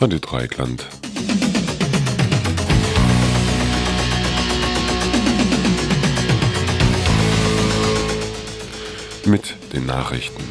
Radio Dreieckland. Mit den Nachrichten.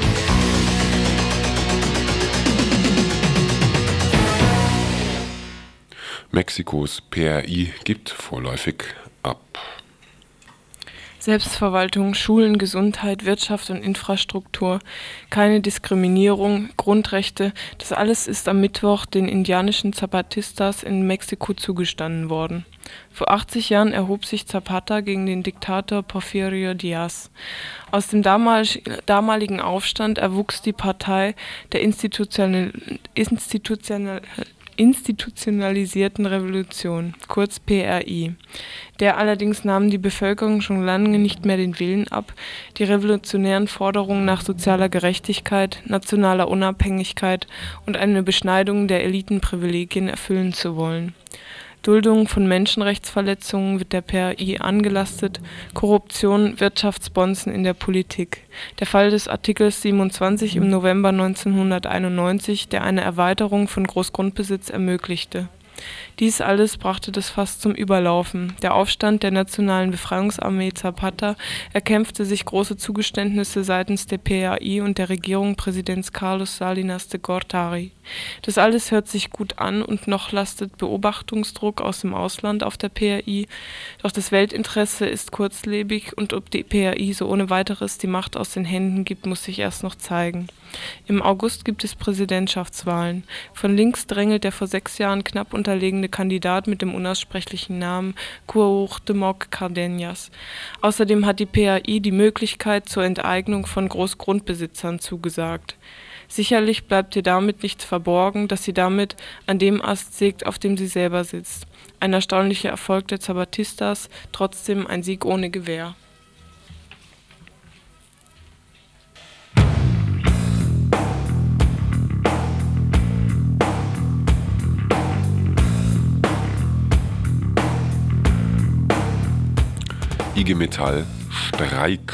Mexikos PRI gibt vorläufig ab. Selbstverwaltung, Schulen, Gesundheit, Wirtschaft und Infrastruktur, keine Diskriminierung, Grundrechte, das alles ist am Mittwoch den indianischen Zapatistas in Mexiko zugestanden worden. Vor 80 Jahren erhob sich Zapata gegen den Diktator Porfirio Díaz. Aus dem damaligen Aufstand erwuchs die Partei der institutionalisierten Revolution, kurz PRI. Der allerdings nahm die Bevölkerung schon lange nicht mehr den Willen ab, die revolutionären Forderungen nach sozialer Gerechtigkeit, nationaler Unabhängigkeit und eine Beschneidung der Elitenprivilegien erfüllen zu wollen. Duldung von Menschenrechtsverletzungen wird der PRI angelastet, Korruption, Wirtschaftsbonzen in der Politik. Der Fall des Artikels 27 im November 1991, der eine Erweiterung von Großgrundbesitz ermöglichte. Dies alles brachte das Fass zum Überlaufen. Der Aufstand der Nationalen Befreiungsarmee Zapata erkämpfte sich große Zugeständnisse seitens der PRI und der Regierung Präsidents Carlos Salinas de Gortari. Das alles hört sich gut an und noch lastet Beobachtungsdruck aus dem Ausland auf der PRI. Doch das Weltinteresse ist kurzlebig und ob die PRI so ohne weiteres die Macht aus den Händen gibt, muss sich erst noch zeigen. Im August gibt es Präsidentschaftswahlen. Von links drängelt der vor 6 Jahren knapp unterlegene Kandidat mit dem unaussprechlichen Namen Cuauhtémoc Cárdenas. Außerdem hat die PRI die Möglichkeit zur Enteignung von Großgrundbesitzern zugesagt. Sicherlich bleibt ihr damit nichts verborgen, dass sie damit an dem Ast sägt, auf dem sie selber sitzt. Ein erstaunlicher Erfolg der Zapatistas, trotzdem ein Sieg ohne Gewehr. IG Metall Streik.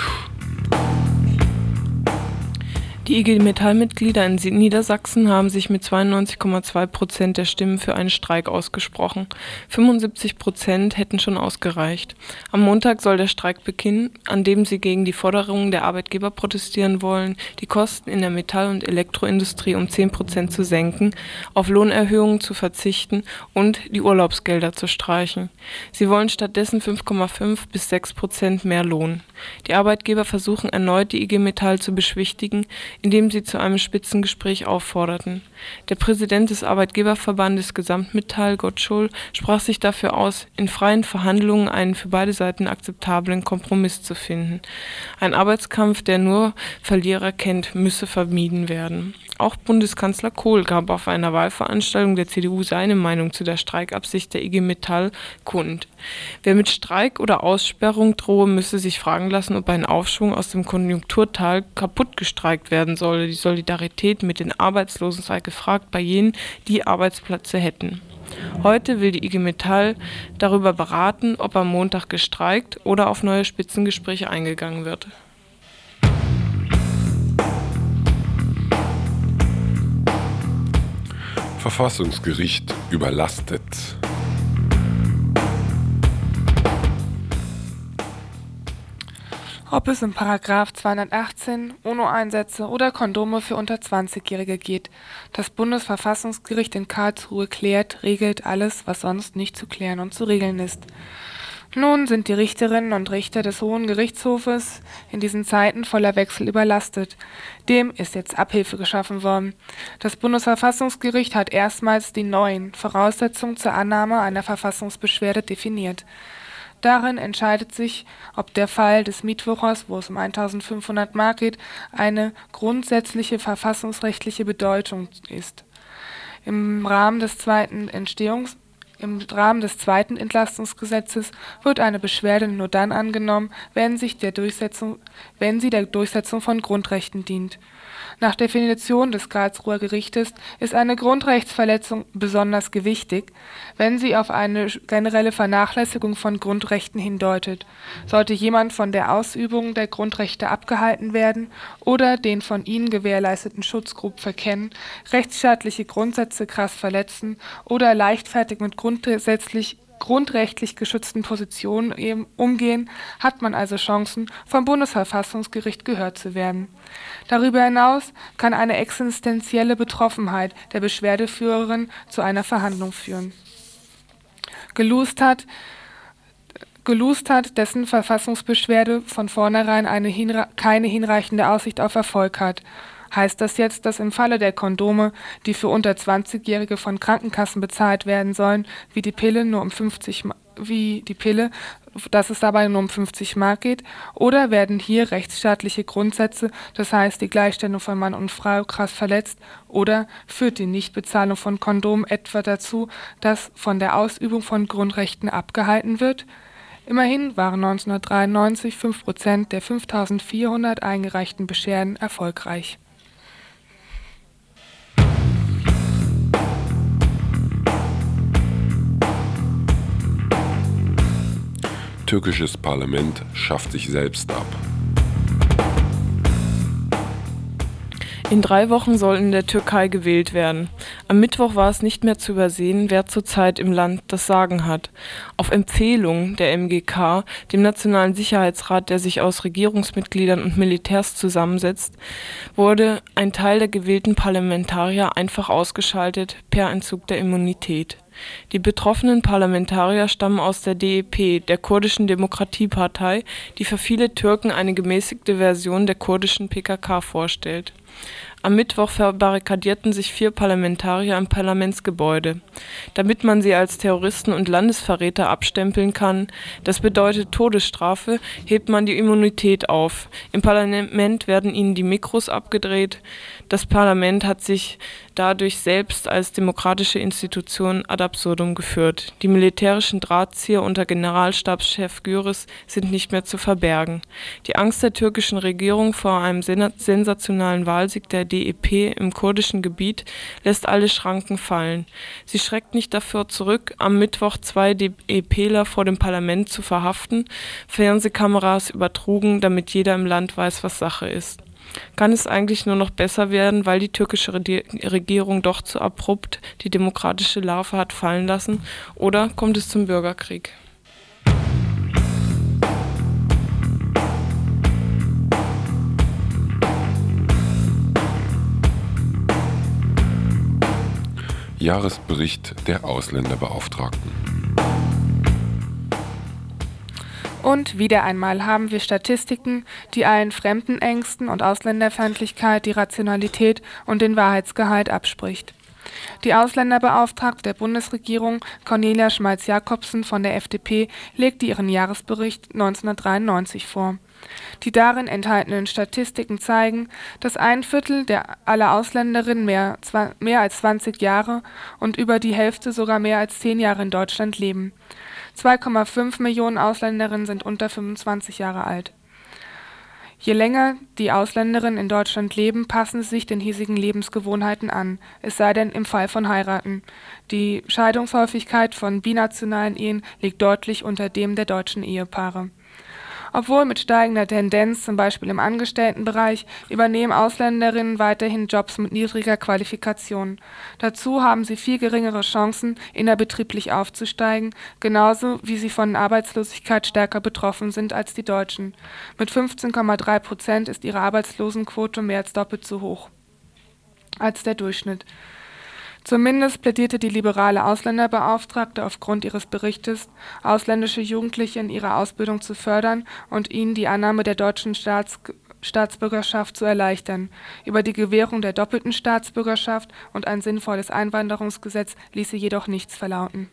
Die IG Metall-Mitglieder in Niedersachsen haben sich mit 92,2% der Stimmen für einen Streik ausgesprochen. 75% hätten schon ausgereicht. Am Montag soll der Streik beginnen, an dem sie gegen die Forderungen der Arbeitgeber protestieren wollen, die Kosten in der Metall- und Elektroindustrie um 10% zu senken, auf Lohnerhöhungen zu verzichten und die Urlaubsgelder zu streichen. Sie wollen stattdessen 5,5 bis 6% mehr Lohn. Die Arbeitgeber versuchen erneut, die IG Metall zu beschwichtigen, indem sie zu einem Spitzengespräch aufforderten. Der Präsident des Arbeitgeberverbandes Gesamtmetall, Gottschol, sprach sich dafür aus, in freien Verhandlungen einen für beide Seiten akzeptablen Kompromiss zu finden. Ein Arbeitskampf, der nur Verlierer kennt, müsse vermieden werden. Auch Bundeskanzler Kohl gab auf einer Wahlveranstaltung der CDU seine Meinung zu der Streikabsicht der IG Metall kund. Wer mit Streik oder Aussperrung drohe, müsse sich fragen lassen, ob ein Aufschwung aus dem Konjunkturtal kaputt gestreikt werden solle. Die Solidarität mit den Arbeitslosen sei gefragt bei jenen, die Arbeitsplätze hätten. Heute will die IG Metall darüber beraten, ob am Montag gestreikt oder auf neue Spitzengespräche eingegangen wird. Verfassungsgericht überlastet. Ob es in § 218 UNO-Einsätze oder Kondome für unter 20-Jährige geht. Das Bundesverfassungsgericht in Karlsruhe klärt, regelt alles, was sonst nicht zu klären und zu regeln ist. Nun sind die Richterinnen und Richter des Hohen Gerichtshofes in diesen Zeiten voller Wechsel überlastet. Dem ist jetzt Abhilfe geschaffen worden. Das Bundesverfassungsgericht hat erstmals die neuen Voraussetzungen zur Annahme einer Verfassungsbeschwerde definiert. Darin entscheidet sich, ob der Fall des Mietwochers, wo es um 1.500 Mark geht, eine grundsätzliche verfassungsrechtliche Bedeutung ist. Im Rahmen des zweiten Im Rahmen des zweiten Entlastungsgesetzes wird eine Beschwerde nur dann angenommen, wenn sie der Durchsetzung von Grundrechten dient. Nach Definition des Karlsruher Gerichtes ist eine Grundrechtsverletzung besonders gewichtig, wenn sie auf eine generelle Vernachlässigung von Grundrechten hindeutet. Sollte jemand von der Ausübung der Grundrechte abgehalten werden oder den von ihnen gewährleisteten Schutz grob verkennen, rechtsstaatliche Grundsätze krass verletzen oder leichtfertig mit grundrechtlich geschützten Positionen umgehen, hat man also Chancen, vom Bundesverfassungsgericht gehört zu werden. Darüber hinaus kann eine existenzielle Betroffenheit der Beschwerdeführerin zu einer Verhandlung führen. Gelost hat, dessen Verfassungsbeschwerde von vornherein keine hinreichende Aussicht auf Erfolg hat. Heißt das jetzt, dass im Falle der Kondome, die für unter 20-Jährige von Krankenkassen bezahlt werden sollen, dass es dabei nur um 50 Mark geht? Oder werden hier rechtsstaatliche Grundsätze, das heißt die Gleichstellung von Mann und Frau, krass verletzt? Oder führt die Nichtbezahlung von Kondomen etwa dazu, dass von der Ausübung von Grundrechten abgehalten wird? Immerhin waren 1993 5% der 5.400 eingereichten Beschwerden erfolgreich. Türkisches Parlament schafft sich selbst ab. In 3 Wochen soll in der Türkei gewählt werden. Am Mittwoch war es nicht mehr zu übersehen, wer zurzeit im Land das Sagen hat. Auf Empfehlung der MGK, dem Nationalen Sicherheitsrat, der sich aus Regierungsmitgliedern und Militärs zusammensetzt, wurde ein Teil der gewählten Parlamentarier einfach ausgeschaltet per Entzug der Immunität. Die betroffenen Parlamentarier stammen aus der DEP, der kurdischen Demokratiepartei, die für viele Türken eine gemäßigte Version der kurdischen PKK vorstellt. Am Mittwoch verbarrikadierten sich 4 Parlamentarier im Parlamentsgebäude. Damit man sie als Terroristen und Landesverräter abstempeln kann, das bedeutet Todesstrafe, hebt man die Immunität auf. Im Parlament werden ihnen die Mikros abgedreht. Das Parlament hat sich dadurch selbst als demokratische Institution ad absurdum geführt. Die militärischen Drahtzieher unter Generalstabschef Güris sind nicht mehr zu verbergen. Die Angst der türkischen Regierung vor einem sensationalen Wahlsieg der DEP im kurdischen Gebiet lässt alle Schranken fallen. Sie schreckt nicht davor zurück, am Mittwoch 2 DEPler vor dem Parlament zu verhaften. Fernsehkameras übertrugen, damit jeder im Land weiß, was Sache ist. Kann es eigentlich nur noch besser werden, weil die türkische Regierung doch zu abrupt die demokratische Larve hat fallen lassen? Oder kommt es zum Bürgerkrieg? Jahresbericht der Ausländerbeauftragten. Und wieder einmal haben wir Statistiken, die allen Fremdenängsten und Ausländerfeindlichkeit die Rationalität und den Wahrheitsgehalt abspricht. Die Ausländerbeauftragte der Bundesregierung, Cornelia Schmalz-Jacobsen von der FDP, legte ihren Jahresbericht 1993 vor. Die darin enthaltenen Statistiken zeigen, dass 1/4 aller Ausländerinnen mehr als 20 Jahre und über die Hälfte sogar mehr als 10 Jahre in Deutschland leben. 2,5 Millionen Ausländerinnen sind unter 25 Jahre alt. Je länger die Ausländerinnen in Deutschland leben, passen sie sich den hiesigen Lebensgewohnheiten an, es sei denn im Fall von Heiraten. Die Scheidungshäufigkeit von binationalen Ehen liegt deutlich unter dem der deutschen Ehepaare. Obwohl mit steigender Tendenz, zum Beispiel im Angestelltenbereich, übernehmen Ausländerinnen weiterhin Jobs mit niedriger Qualifikation. Dazu haben sie viel geringere Chancen, innerbetrieblich aufzusteigen, genauso wie sie von Arbeitslosigkeit stärker betroffen sind als die Deutschen. Mit 15,3% ist ihre Arbeitslosenquote mehr als doppelt so hoch als der Durchschnitt. Zumindest plädierte die liberale Ausländerbeauftragte aufgrund ihres Berichtes, ausländische Jugendliche in ihrer Ausbildung zu fördern und ihnen die Annahme der deutschen Staatsbürgerschaft zu erleichtern. Über die Gewährung der doppelten Staatsbürgerschaft und ein sinnvolles Einwanderungsgesetz ließ sie jedoch nichts verlauten.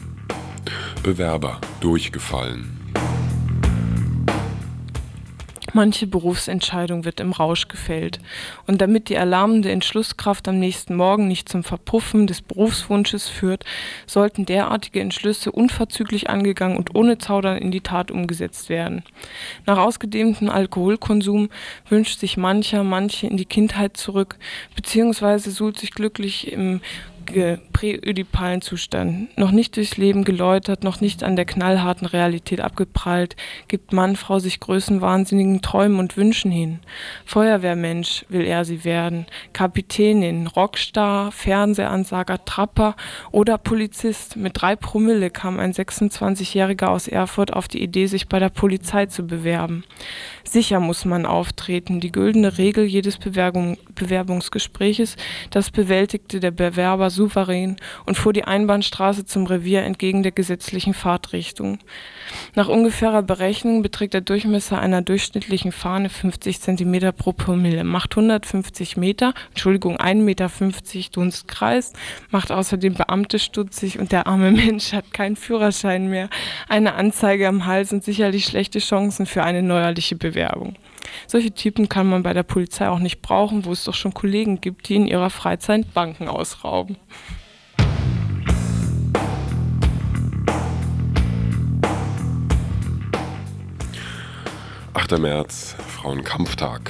Bewerber durchgefallen. Manche Berufsentscheidung wird im Rausch gefällt. Und damit die erlahmende Entschlusskraft am nächsten Morgen nicht zum Verpuffen des Berufswunsches führt, sollten derartige Entschlüsse unverzüglich angegangen und ohne Zaudern in die Tat umgesetzt werden. Nach ausgedehntem Alkoholkonsum wünscht sich manche in die Kindheit zurück, beziehungsweise suhlt sich glücklich im präödipalen Zustand. Noch nicht durchs Leben geläutert, noch nicht an der knallharten Realität abgeprallt, gibt Mann, Frau sich größenwahnsinnigen Träumen und Wünschen hin. Feuerwehrmensch will er sie werden, Kapitänin, Rockstar, Fernsehansager, Trapper oder Polizist. Mit 3 Promille kam ein 26-Jähriger aus Erfurt auf die Idee, sich bei der Polizei zu bewerben. Sicher muss man auftreten. Die güldene Regel jedes Bewerbungsgespräches, das bewältigte der Bewerber souverän und fuhr die Einbahnstraße zum Revier entgegen der gesetzlichen Fahrtrichtung. Nach ungefährer Berechnung beträgt der Durchmesser einer durchschnittlichen Fahne 50 cm pro Promille, macht 150 Meter, 1,50 Meter Dunstkreis, macht außerdem Beamte stutzig und der arme Mensch hat keinen Führerschein mehr. Eine Anzeige am Hals und sicherlich schlechte Chancen für eine neuerliche Bewerbung. Solche Typen kann man bei der Polizei auch nicht brauchen, wo es doch schon Kollegen gibt, die in ihrer Freizeit Banken ausrauben. März, Frauenkampftag.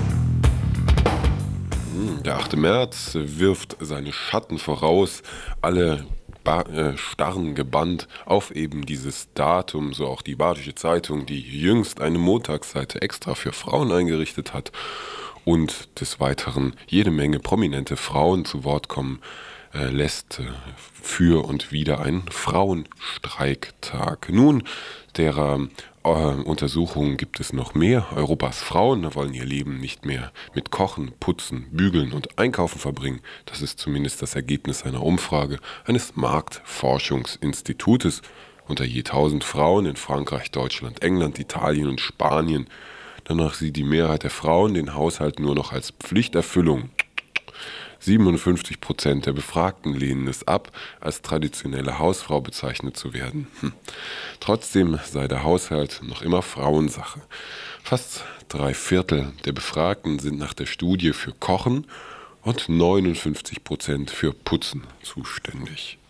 Der 8. März wirft seine Schatten voraus, alle starren gebannt auf eben dieses Datum, so auch die Badische Zeitung, die jüngst eine Montagsseite extra für Frauen eingerichtet hat und des Weiteren jede Menge prominente Frauen zu Wort kommen lässt für und wieder einen Frauenstreiktag. Nun, derer Untersuchungen gibt es noch mehr. Europas Frauen wollen ihr Leben nicht mehr mit Kochen, Putzen, Bügeln und Einkaufen verbringen. Das ist zumindest das Ergebnis einer Umfrage eines Marktforschungsinstitutes unter je 1000 Frauen in Frankreich, Deutschland, England, Italien und Spanien. Danach sieht die Mehrheit der Frauen den Haushalt nur noch als Pflichterfüllung. 57% der Befragten lehnen es ab, als traditionelle Hausfrau bezeichnet zu werden. Trotzdem sei der Haushalt noch immer Frauensache. Fast 3/4 der Befragten sind nach der Studie für Kochen und 59% für Putzen zuständig.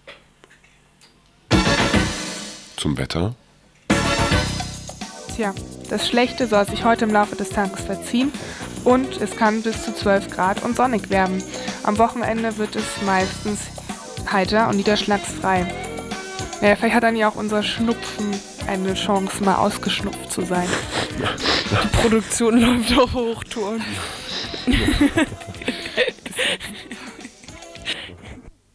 Zum Wetter. Tja, das Schlechte soll sich heute im Laufe des Tages verziehen und es kann bis zu 12 Grad und sonnig werden. Am Wochenende wird es meistens heiter und niederschlagsfrei. Naja, vielleicht hat dann ja auch unser Schnupfen eine Chance, mal ausgeschnupft zu sein. Die Produktion läuft auf Hochtouren.